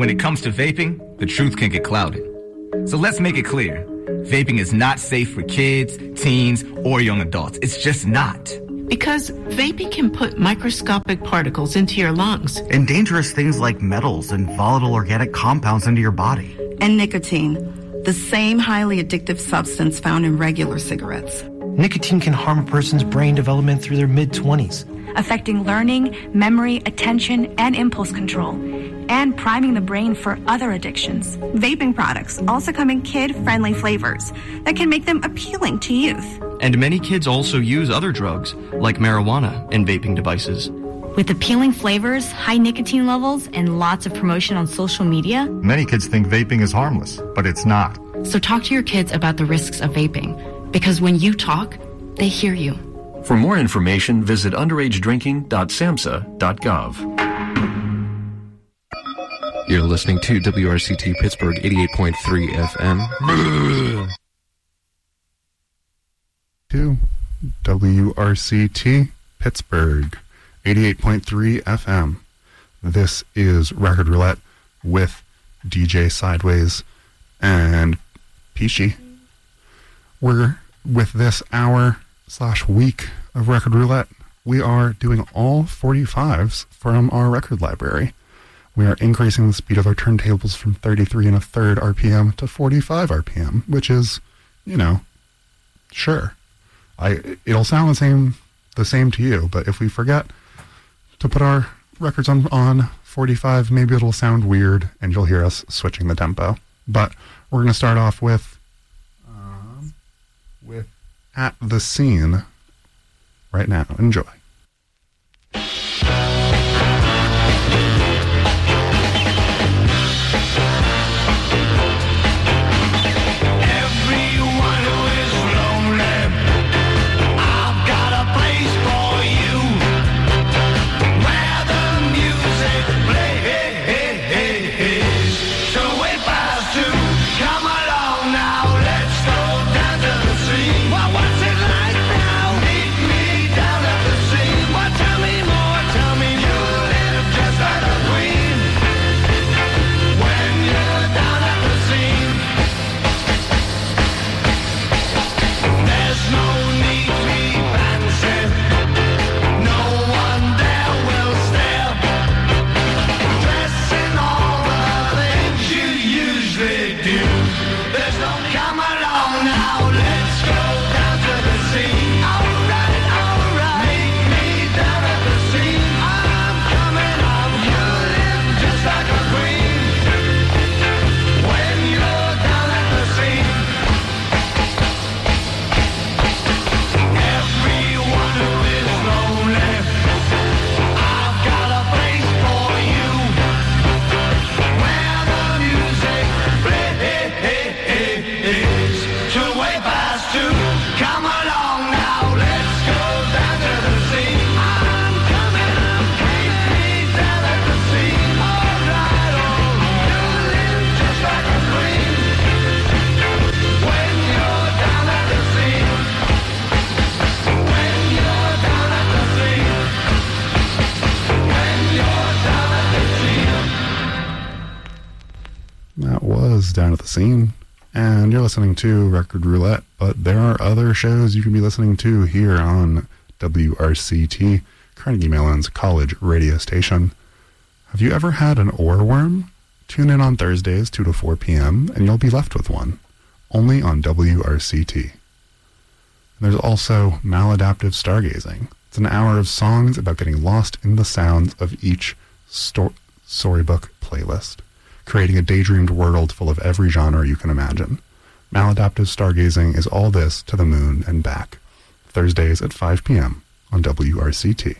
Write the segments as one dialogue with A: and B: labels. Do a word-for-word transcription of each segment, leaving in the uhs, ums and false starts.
A: when it comes to vaping, the truth can get clouded. So let's make it clear. Vaping is not safe for kids, teens, or young adults. It's just not.
B: Because vaping can put microscopic particles into your lungs.
C: And dangerous things like metals and volatile organic compounds into your body.
D: And nicotine, the same highly addictive substance found in regular cigarettes.
E: Nicotine can harm a person's brain development through their mid-twenties.
F: Affecting learning, memory, attention, and impulse control, and priming the brain for other addictions.
G: Vaping products also come in kid-friendly flavors that can make them appealing to youth.
H: And many kids also use other drugs, like marijuana, in vaping devices.
F: With appealing flavors, high nicotine levels, and lots of promotion on social media,
I: many kids think vaping is harmless, but it's not.
F: So talk to your kids about the risks of vaping, because when you talk, they hear you.
J: For more information, visit underage drinking dot samhsa dot gov.
K: You're listening to W R C T Pittsburgh eighty-eight point three F M.
L: To W R C T Pittsburgh eighty-eight point three F M. This is Record Roulette with D J Sideways and Peachy. We're with this hour slash week of Record Roulette. We are doing all forty-fives from our record library. We are increasing the speed of our turntables from thirty-three and a third R P M to forty-five R P M, which is, you know, sure. I it'll sound the same the same to you, but if we forget to put our records on on forty-five, maybe it'll sound weird and you'll hear us switching the tempo. But we're going to start off with um, with At the Scene right now. Enjoy. Down at the Scene, and you're listening to Record Roulette, but there are other shows you can be listening to here on W R C T, Carnegie Mellon's college radio station. Have you ever had an oarworm? Tune in on Thursdays, two to four p.m., and you'll be left with one, only on W R C T. There's also Maladaptive Stargazing. It's an hour of songs about getting lost in the sounds of each sto- storybook playlist, creating a daydreamed world full of every genre you can imagine. Maladaptive Stargazing is all this to the moon and back. Thursdays at five p.m. on W R C T.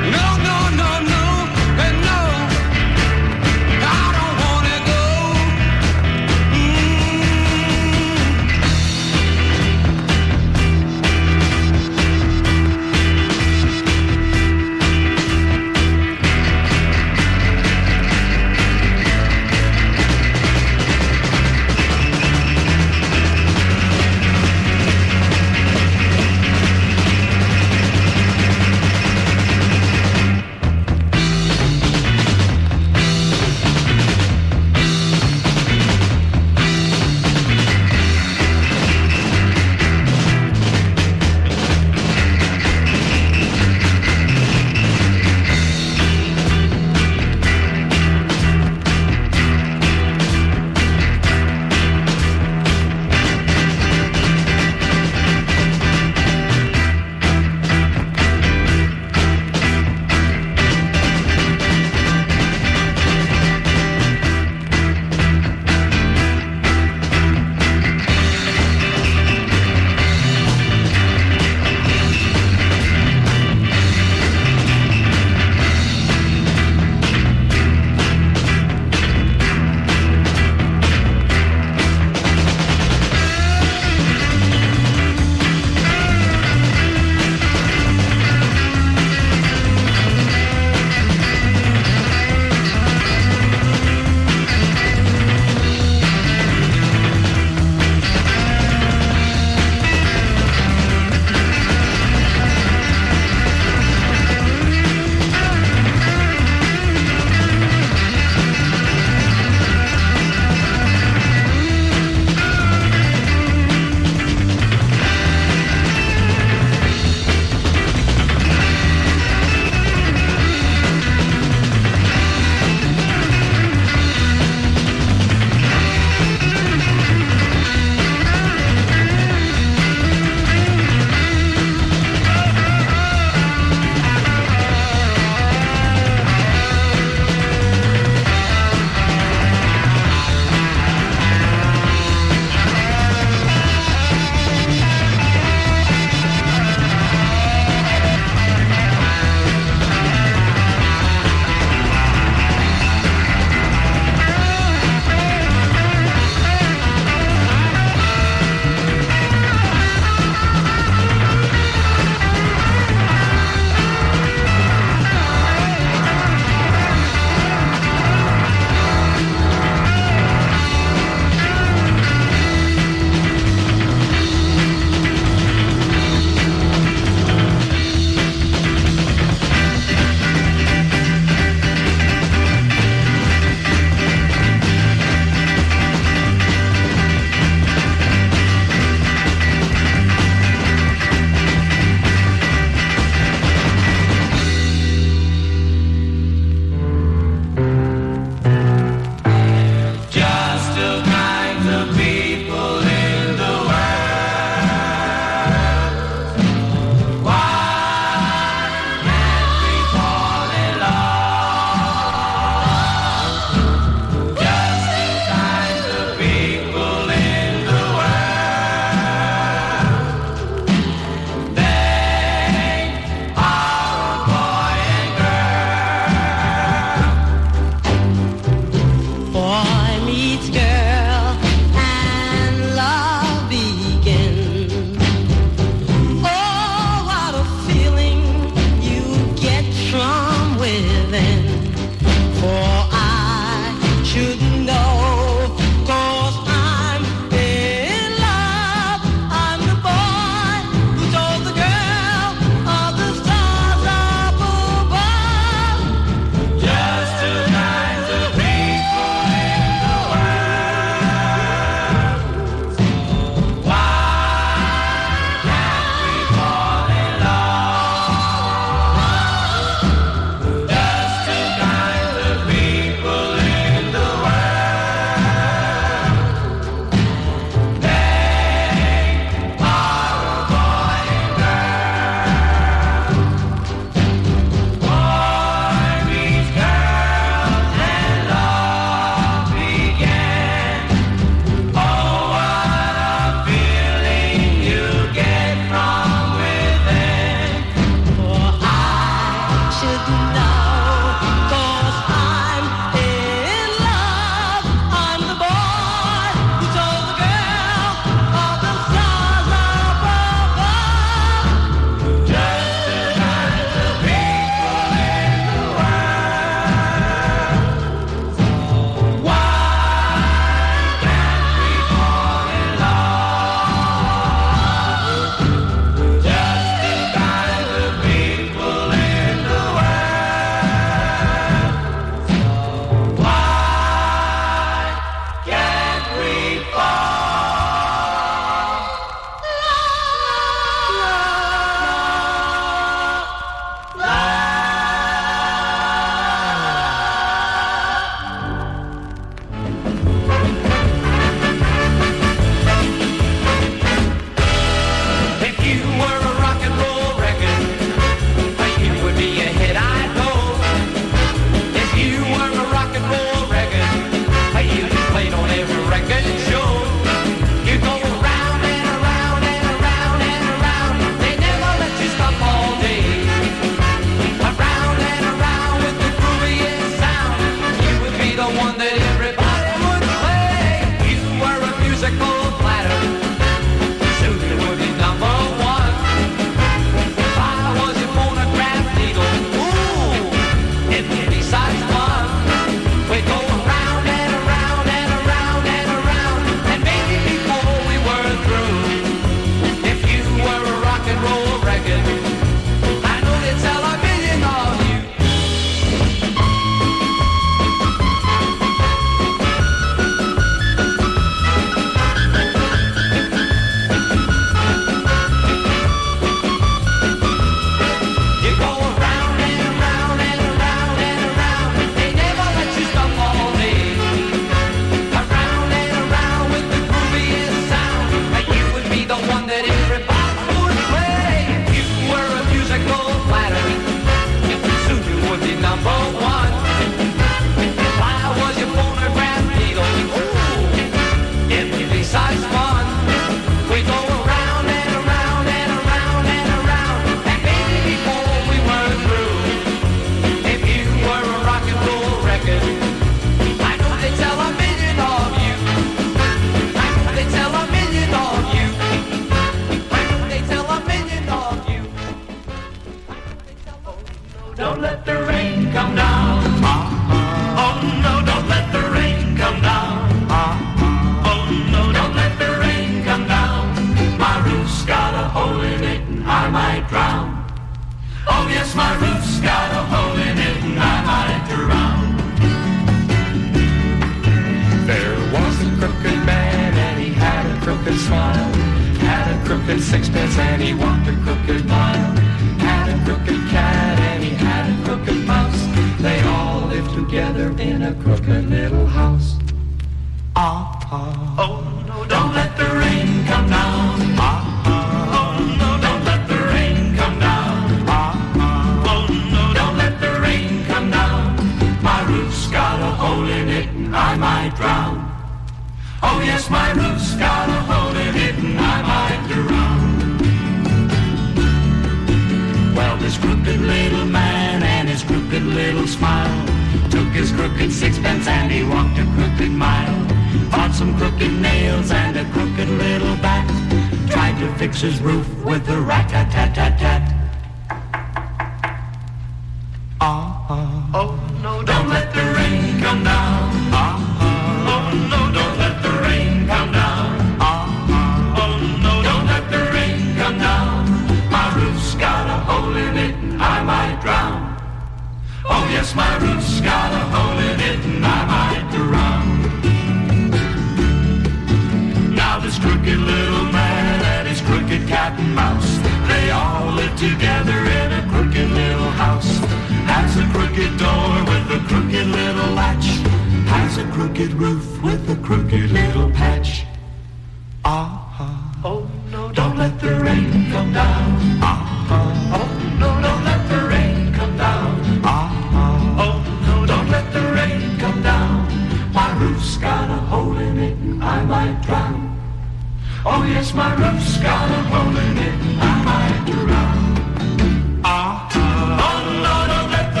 M: Don't let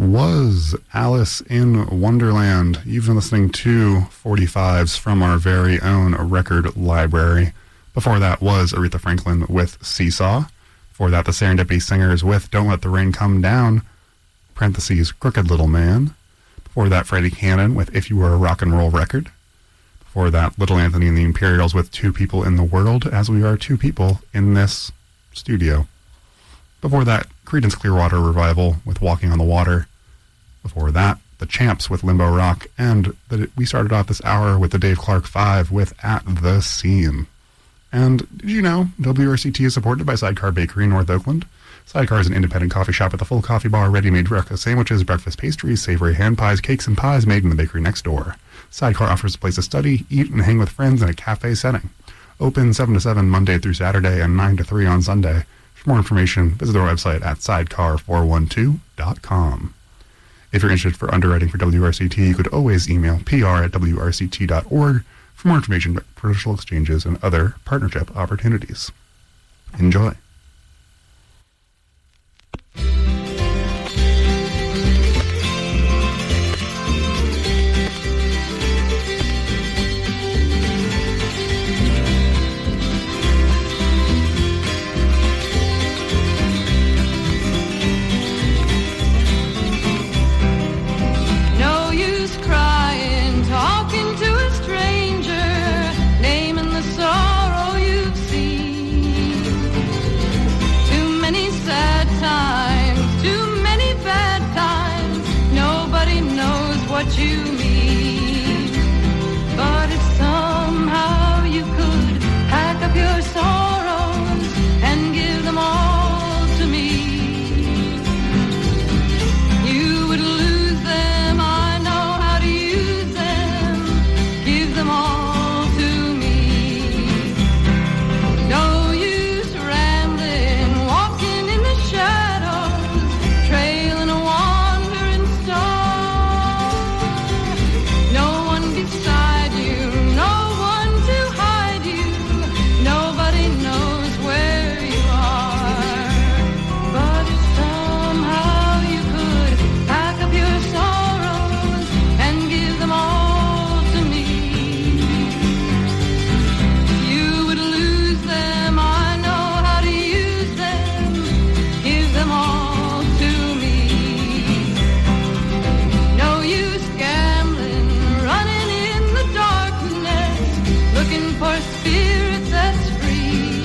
L: was Alice in Wonderland. You've been listening to forty-fives from our very own record library. Before that was Aretha Franklin with Seesaw. Before that, the Serendipity Singers with Don't Let the Rain Come Down, parentheses, Crooked Little Man. Before that, Freddie Cannon with If You Were a Rock and Roll Record. Before that, Little Anthony and the Imperials with Two People in the World, as we are two people in this studio. Before that, Creedence Clearwater Revival with Walking on the Water. Before that, The Champs with Limbo Rock. And the, we started off this hour with the Dave Clark Five with At the Seam. And did you know W R C T is supported by Sidecar Bakery in North Oakland? Sidecar is an independent coffee shop with a full coffee bar, ready-made breakfast sandwiches, breakfast pastries, savory hand pies, cakes, and pies made in the bakery next door. Sidecar offers a place to study, eat, and hang with friends in a cafe setting. Open seven to seven Monday through Saturday and nine to three on Sunday. For more information, visit their website at sidecar four one two dot com. If you're interested for underwriting for W R C T, you could always email P R at W R C T dot org for more information about commercial exchanges and other partnership opportunities. Enjoy.
M: What you mean, but if somehow you could pack up your sorrows and give them all to me, you would lose them. I know how to use them. Give them all to me. No use rambling, walking in the shadows, trailing a wandering star. Beside you, no one to hide you, nobody knows where you are. But if somehow you could pack up your sorrows and give them all to me, you would lose them. I know how to use them. Give them all to me. No use gambling, running looking for a spirit that's free.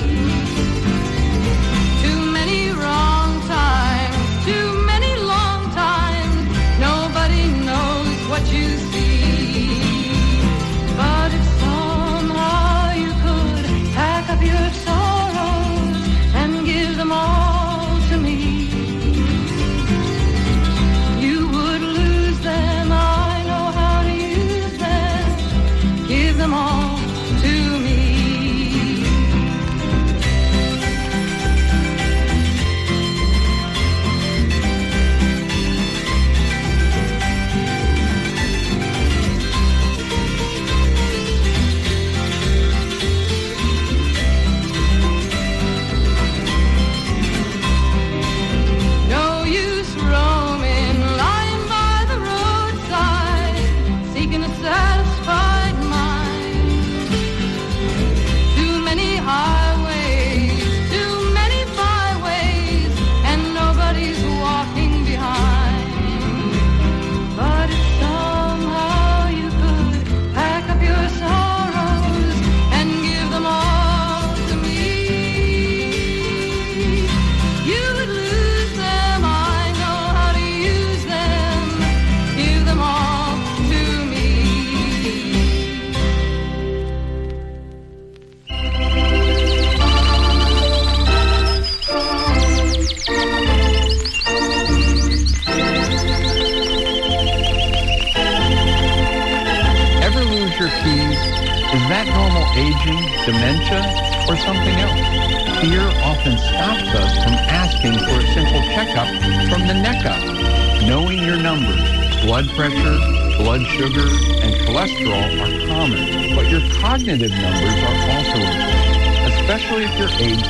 M: Too many wrong times, too many long times, nobody knows what you see. But if somehow you could pack up your sorrows and give them all to me, you would lose them. I know how to use them. Give them all to me. No use roaming, lying by the roadside, seeking a satisfied mind. Too many highways, too many byways, and nobody's walking behind. But if somehow you could pack up your sorrows and give them all to me, you would lose them. I know how to use them. Give them all to me.
N: Ever lose your keys? Is that normal aging, dementia, or something else? Fear often stops us from asking for a simple checkup from the neck up. Knowing your numbers, blood pressure, blood sugar, and cholesterol are common, but your cognitive numbers are also important, especially if you're aged.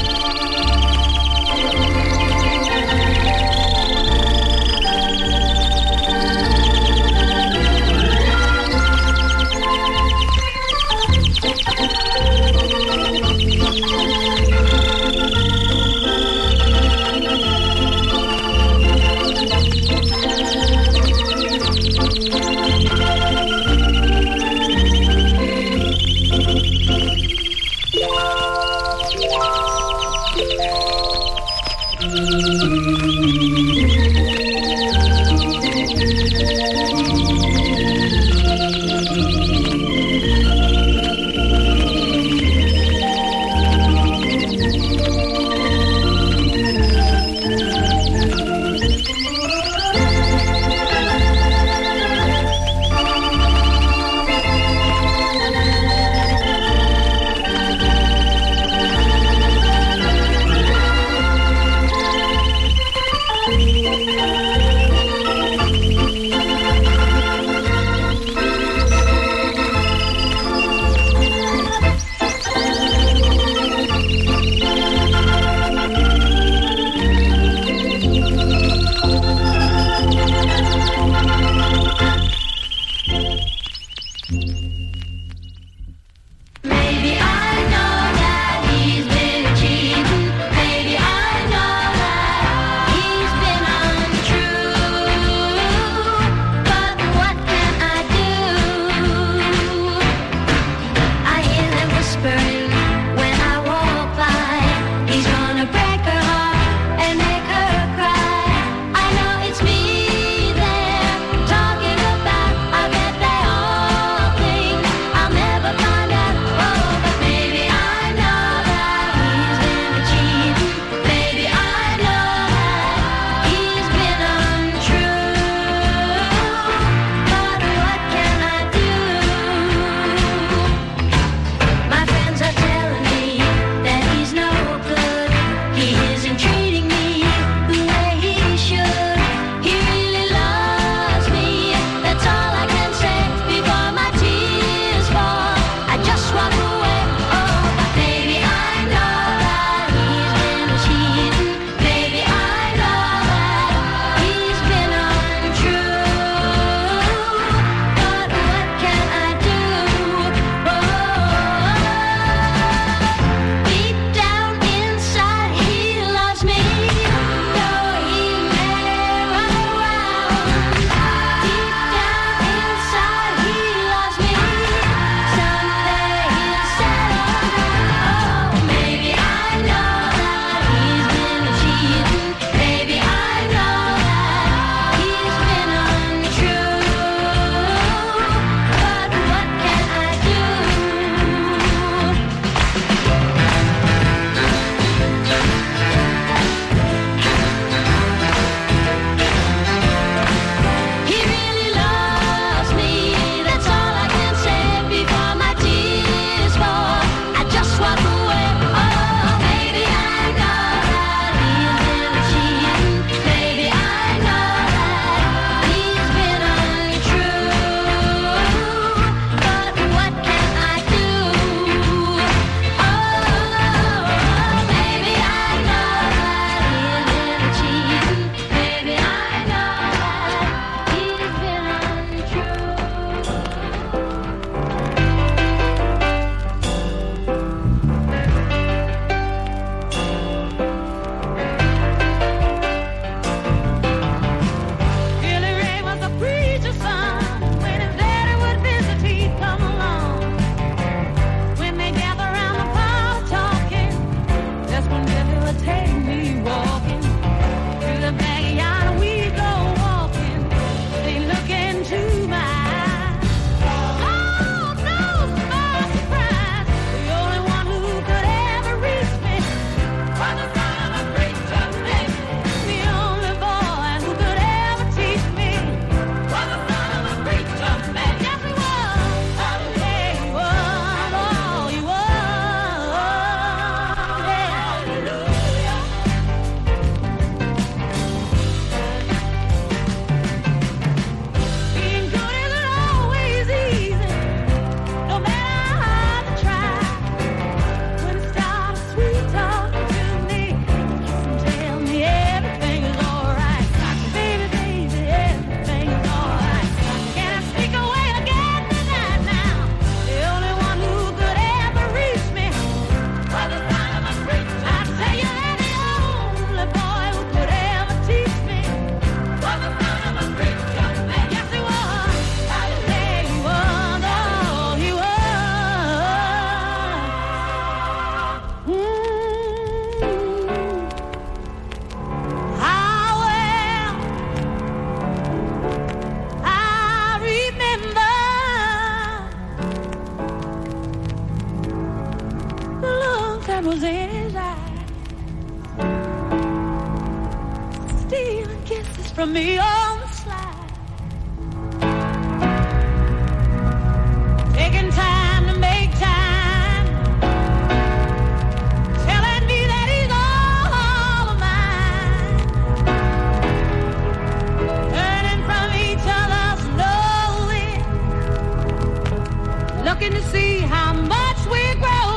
M: was in his eyes, stealing kisses from me on the slide, taking time to make time, telling me that he's all of mine, turning from each other slowly, looking to see how much we're growing.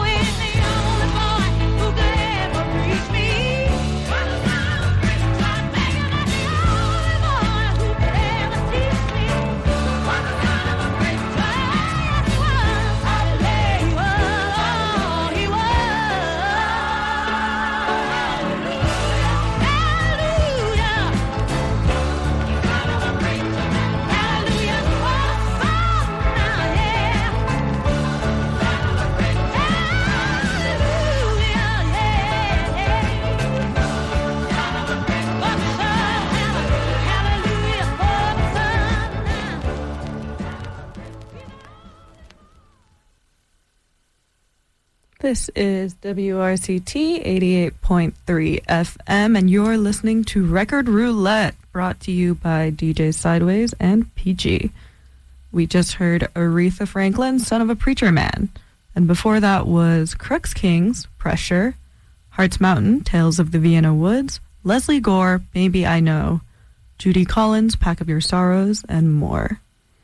O: This is W R C T eighty-eight point three F M, and you're listening to Record Roulette, brought to you by D J Sideways and P G. We just heard Aretha Franklin, Son of a Preacher Man, and before that was Crux Kings, Pressure, Hearts Mountain, Tales of the Vienna Woods, Leslie Gore, Maybe I Know, Judy Collins, Pack Up Your Sorrows, and more.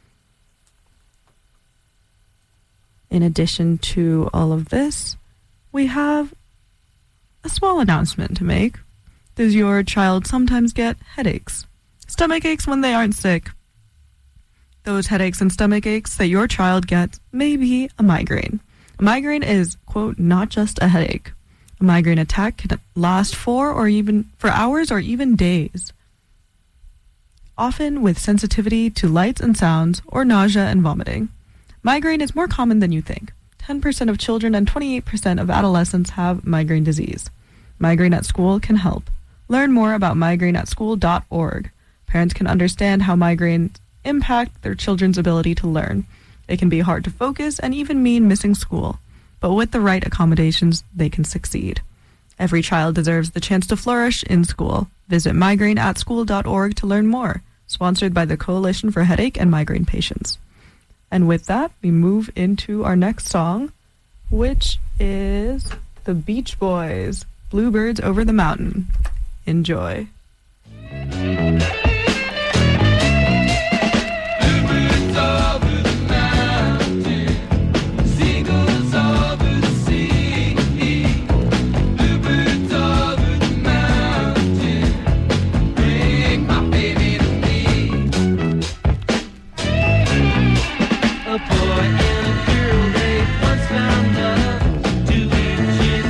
O: In addition to all of this, we have a small announcement to make. Does your child sometimes get headaches? Stomach aches when they aren't sick? Those headaches and stomach aches that your child gets may be a migraine. A migraine is, quote, not just a headache. A migraine attack can last for or even for hours or even days, often with sensitivity to lights and sounds or nausea and vomiting. Migraine is more common than you think. ten percent of children and twenty-eight percent of adolescents have migraine disease. Migraine at School can help. Learn more about migraine at school dot org. Parents can understand how migraines impact their children's ability to learn. It can be hard to focus and even mean missing school. But with the right accommodations, they can succeed. Every child deserves the chance to flourish in school. Visit migraine at school dot org to learn more. Sponsored by the Coalition for Headache and Migraine Patients. And with that, we move into our next song, which is the Beach Boys, Bluebirds Over the Mountain. Enjoy.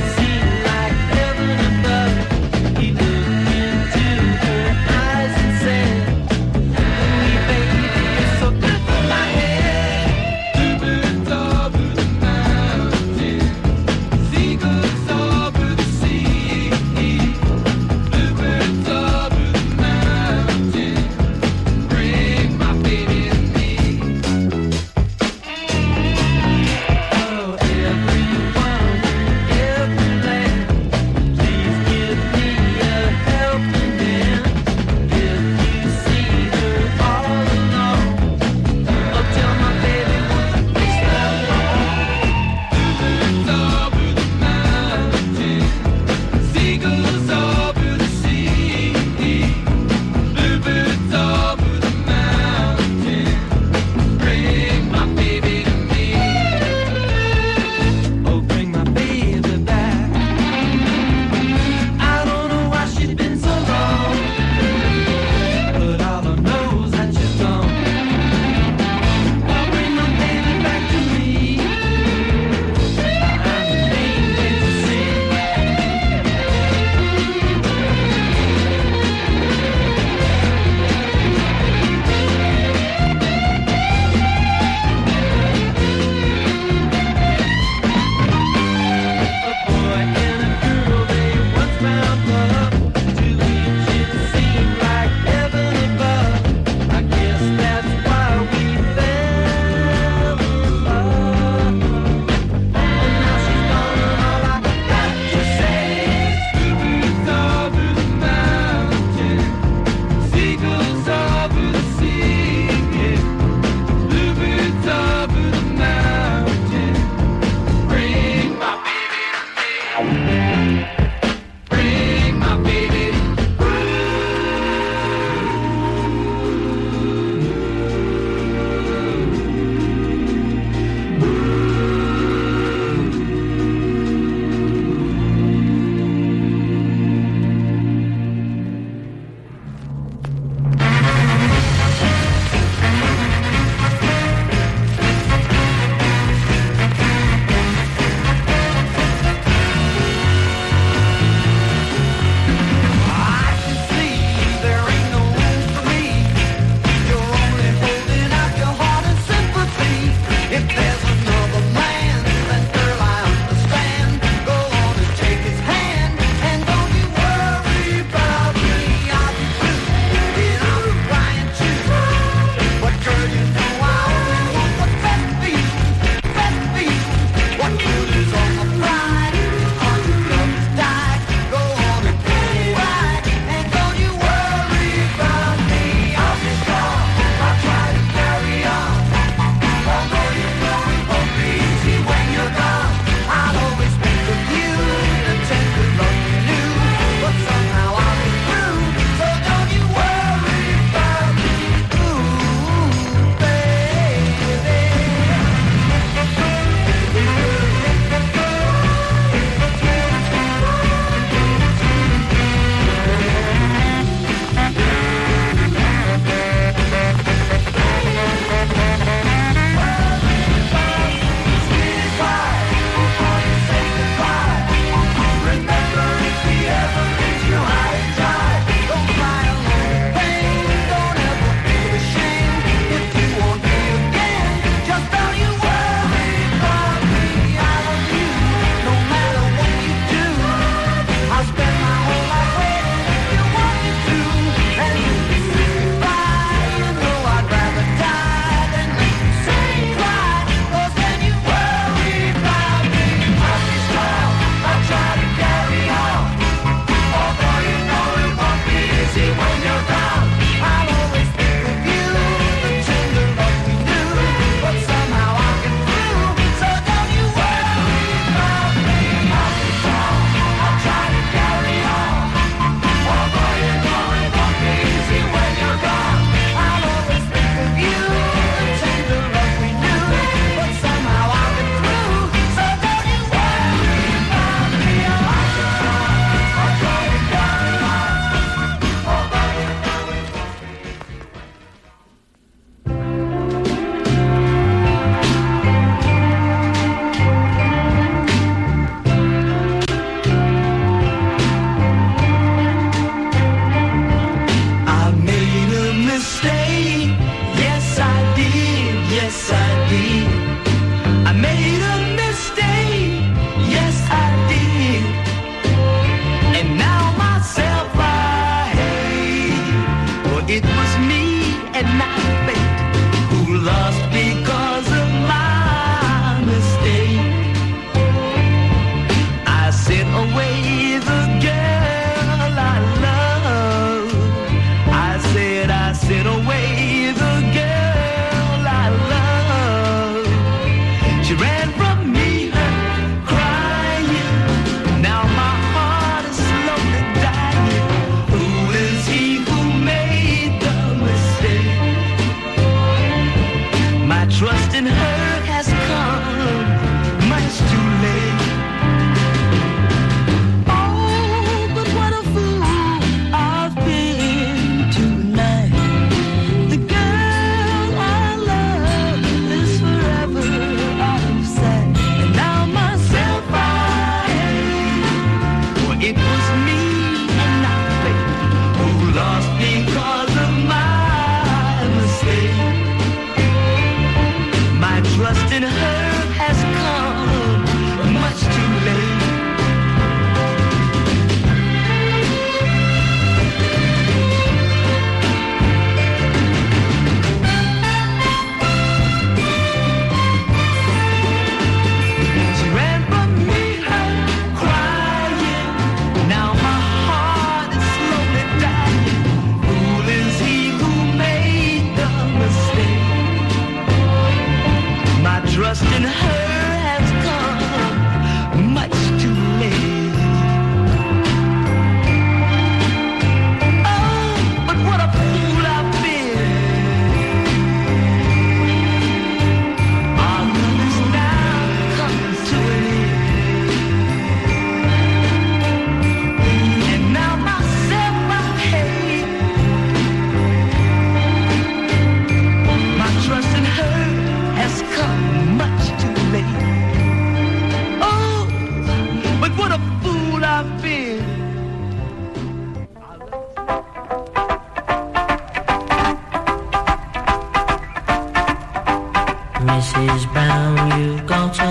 M: Say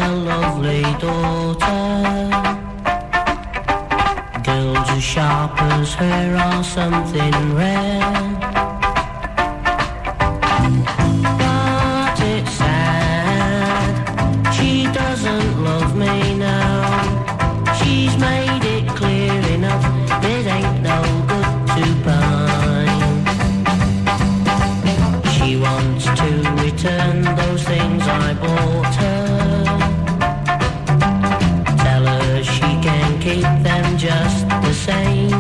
P: a lovely daughter. Girls as sharp as her are something rare. But it's sad, she doesn't love me now. She's made it clear enough, it ain't no good to pine. She wants to return those things I bought her. Tell her she can keep them just the same.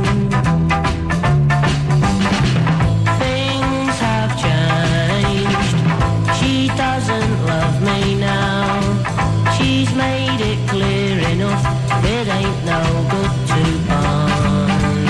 P: Things have changed, she doesn't love me now. She's made it clear enough, it ain't no good to pine.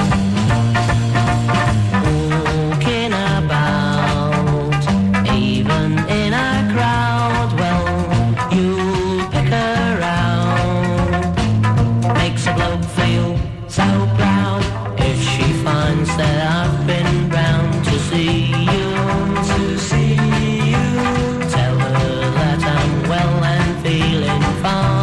P: Walking about, even in a crowd, well, you pick her out. Makes a bloke feel so proud if she finds that I've been round to see you. To see you. Tell her that I'm well and feeling fine.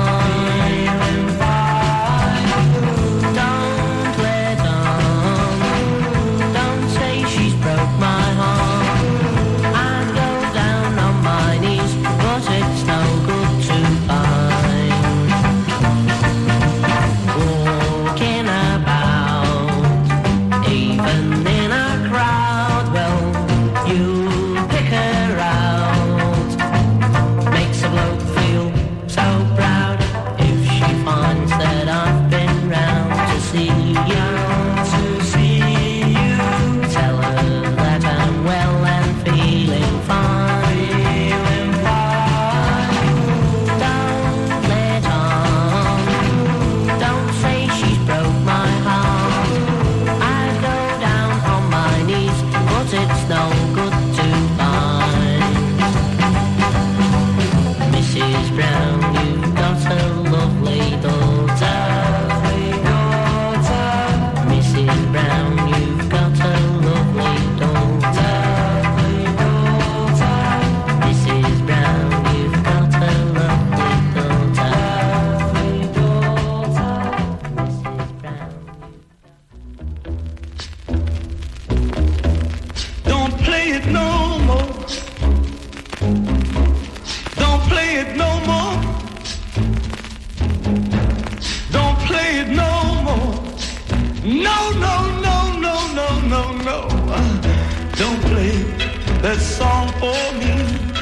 Q: That song for me,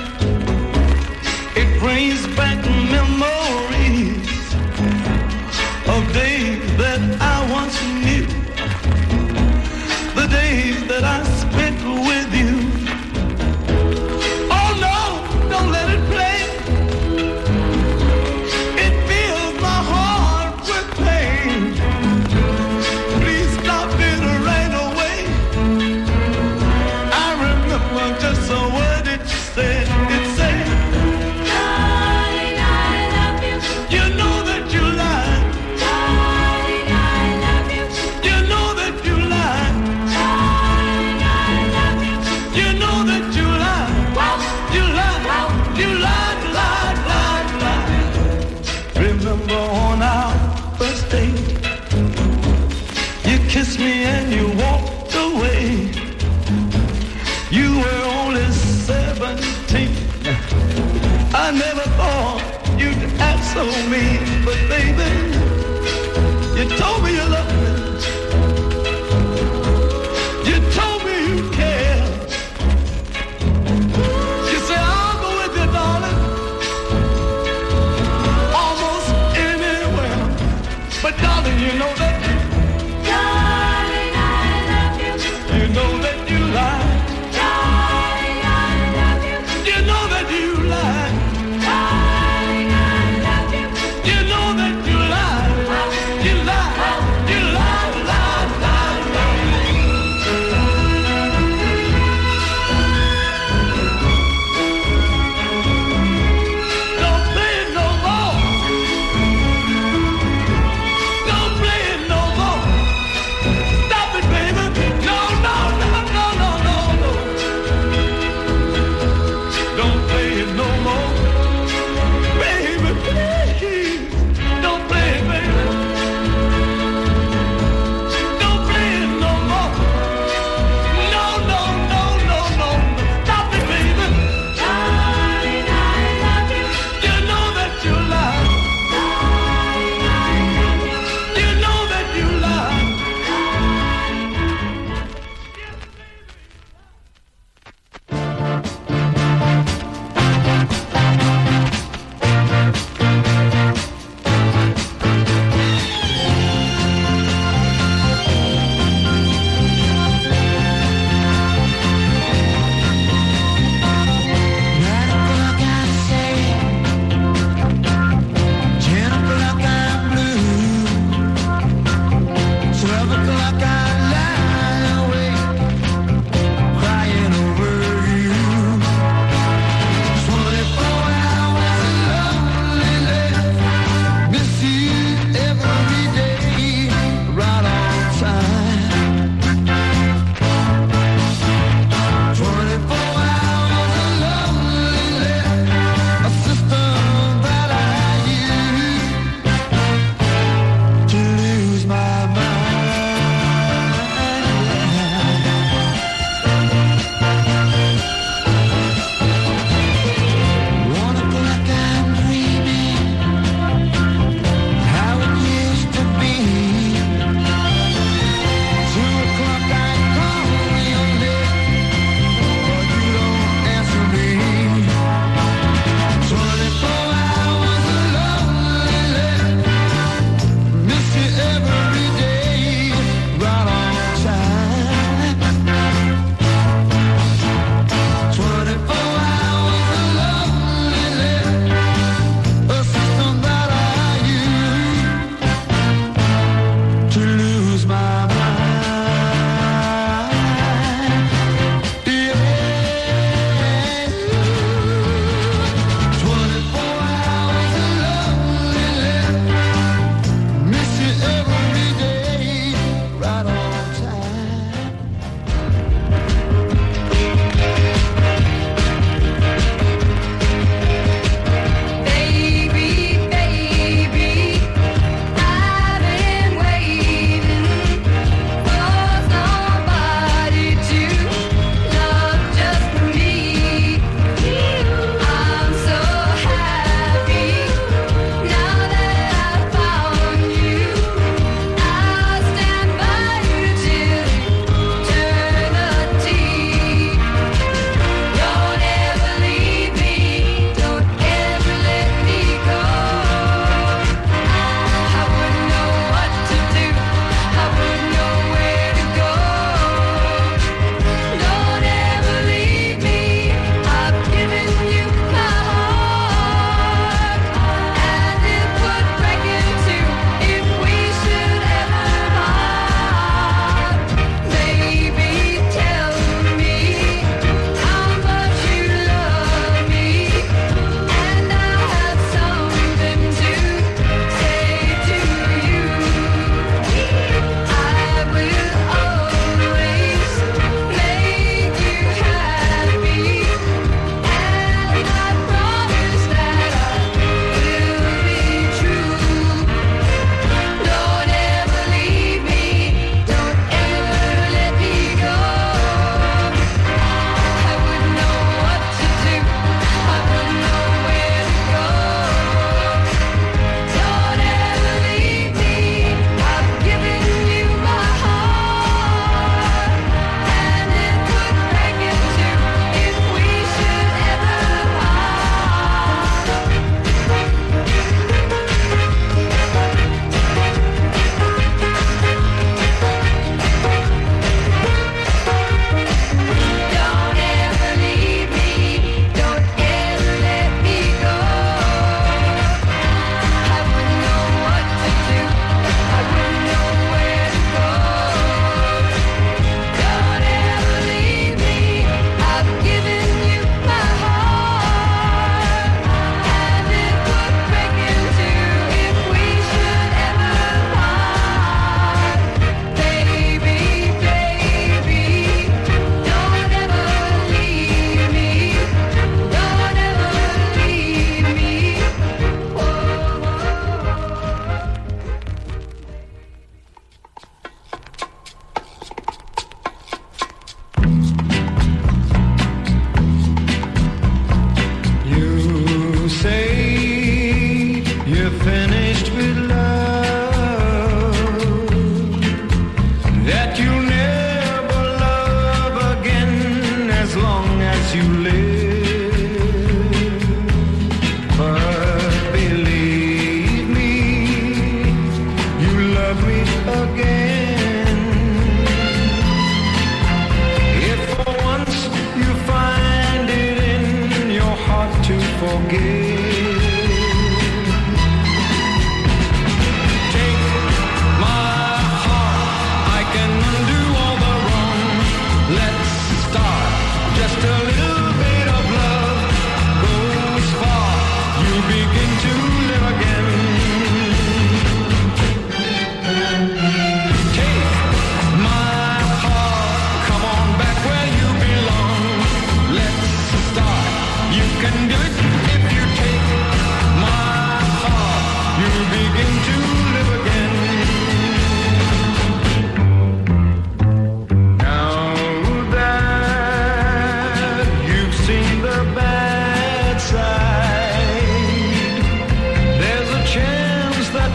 Q: it brings back memories of days that I once knew, the days that I spent with you. Oh no, don't let it play, it fills my heart with pain. Please stop it right away. I remember just a word it said, it said, darling, I love you. You know that you lied. Darling, I love you. You know that you lied. Darling, I love you. You know that you lied. You lied. You lied, lied, lied, lied. Remember on our first date, you kissed me and you walked away. You were only seventeen. I never thought you'd act so mean, but baby, you told me you loved me. You told me you cared. You said I'll go with you, darling, almost anywhere. But darling, you know that. Darling, I love you. You know that you lied. You know that you lied, you lied, you lied.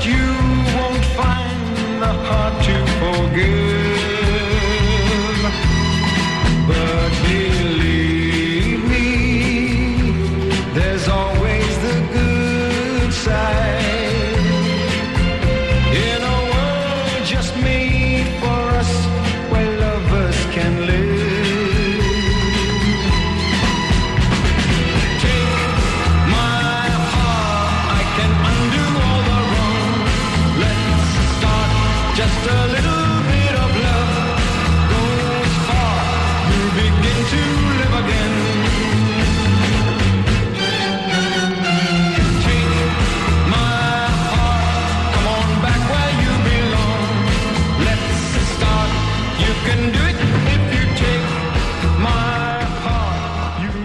Q: you won't find the heart to forgive. But believe me, there's always the good side. In a world just made for us, where lovers can live. Take my heart, I can undo all the wrong. Let's start just a little bit of love. Goes far, you begin to live again. Take my heart, come on back where you belong. Let's start, you can do it if you take my heart. You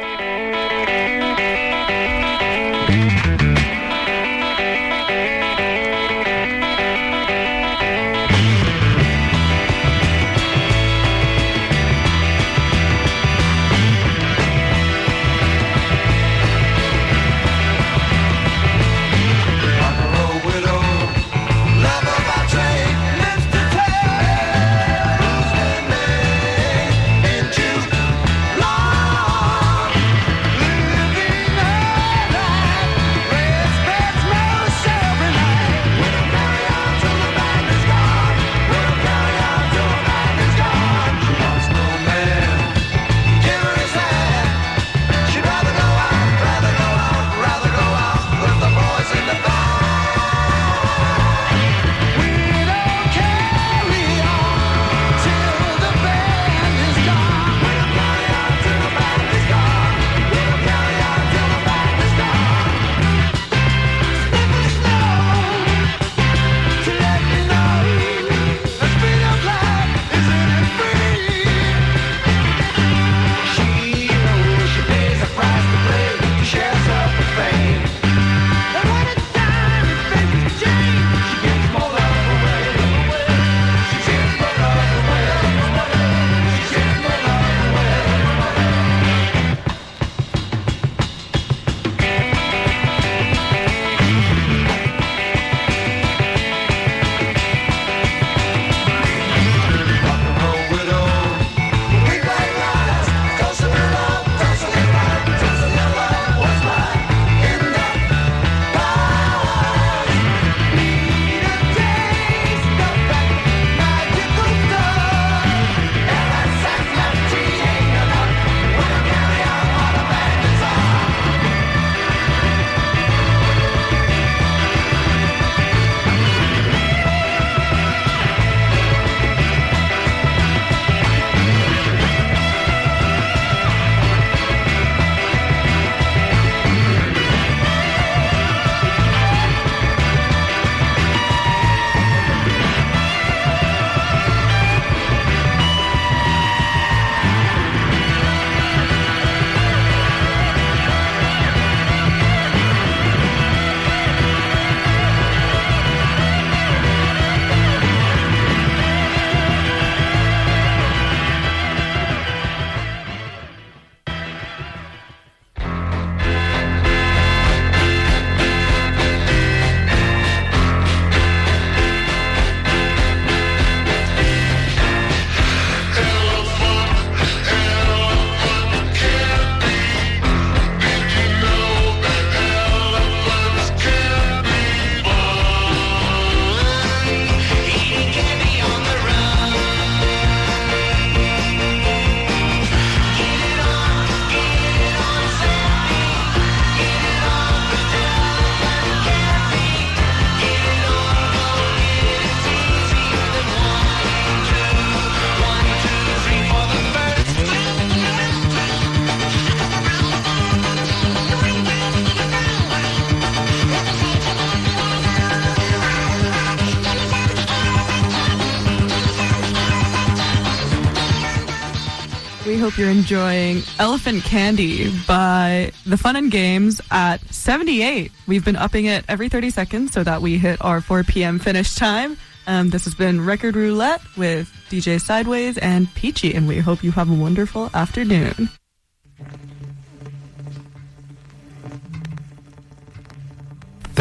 O: We hope you're enjoying Elephant Candy by The Fun and Games at seventy-eight. We've been upping it every thirty seconds so that we hit our four p.m. finish time. Um, this has been Record Roulette with D J Sideways and Peachy, and we hope you have a wonderful afternoon.
K: Thanks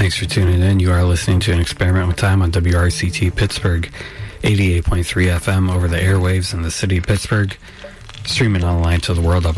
R: Thanks for tuning in. You are listening to An Experiment with Time on W R C T Pittsburgh, eighty-eight point three F M over the airwaves in the city of Pittsburgh, streaming online to the world up